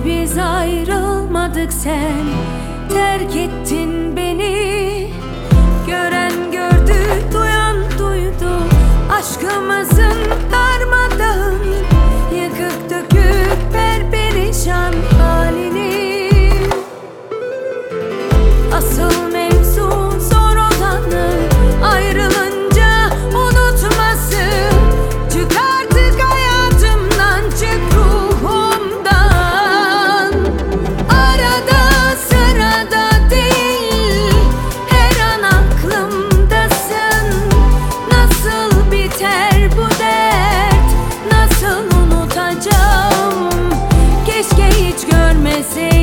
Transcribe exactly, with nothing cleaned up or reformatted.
biz ayrılmadık, sen terk ettin beni. Gören gördü, duyan duydu aşkımızın darmadağın, yıkık dökük perperişan halini. Asıl mevzu zor olanı ayrılınca unutması. Çık artık hayatımdan, çık ruhumdan. Arada sırada değil, her an aklımdasın. Nasıl biter bu dert, nasıl unutacağım? Keşke hiç görmeseydim.